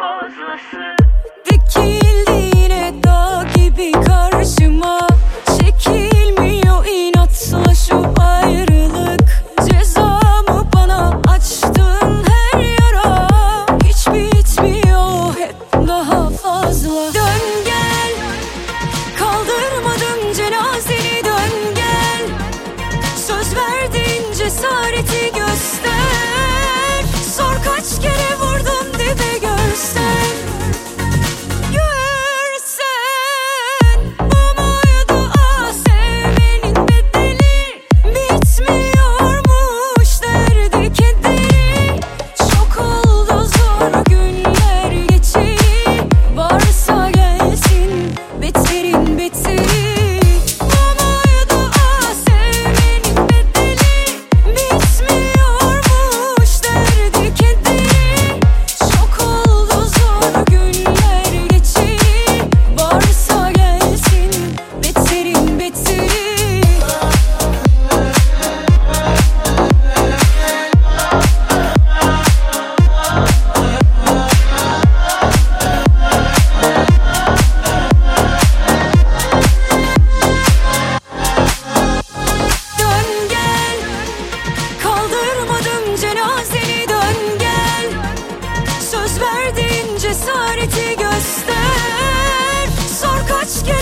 fazlası. Dikildi yine dağ gibi karşıma, çekilmiyor inatla şu ayrılık. Cezamı bana açtın her yara, hiç bitmiyor hep daha fazla. Dön gel, kaldırmadım cenazeni, dön gel. Söz verdin cesareti göster. Sor kaç kere vurdum dibe görsen. Görsen bu muydu sevmenin bedeli? Bitmiyormuş derdi kederi. Çok oldu zor günler geçeli, varsa gelsin beterin beteri. Bu muydu sevmenin bedeli? Bitmiyormuş derdi kederi. Çok oldu zor günler geçeli, varsa gelsin beterin beteri. Dön gel, kaldırmadım cenazeni, dön gel. Söz verdin cesareti göster. Sor kaç kere